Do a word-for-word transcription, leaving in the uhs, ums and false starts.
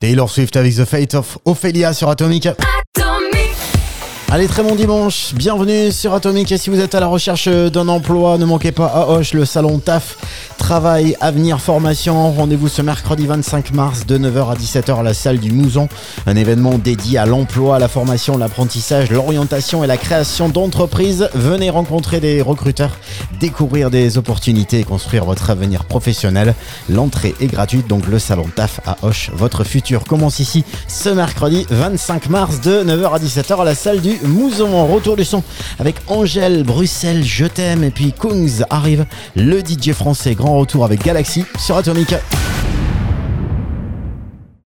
Taylor Swift avec The Fate of Ophelia sur Atomic. Allez, très bon dimanche, bienvenue sur Atomic. Et si vous êtes à la recherche d'un emploi, ne manquez pas à Auch, le salon T A F, travail, avenir, formation. Rendez-vous ce mercredi vingt-cinq mars de neuf heures à dix-sept heures à la salle du Mouzon. Un événement dédié à l'emploi, à la formation, l'apprentissage, l'orientation et la création d'entreprises. Venez rencontrer des recruteurs, découvrir des opportunités et construire votre avenir professionnel. L'entrée est gratuite, donc le salon T A F à Auch. Votre futur commence ici ce mercredi vingt-cinq mars de neuf heures à dix-sept heures à la salle du Mouzon. En retour du son avec Angèle, Bruxelles, Je t'aime, et puis Kungs arrive, le D J français. Grand retour avec Galaxy sur Atomic.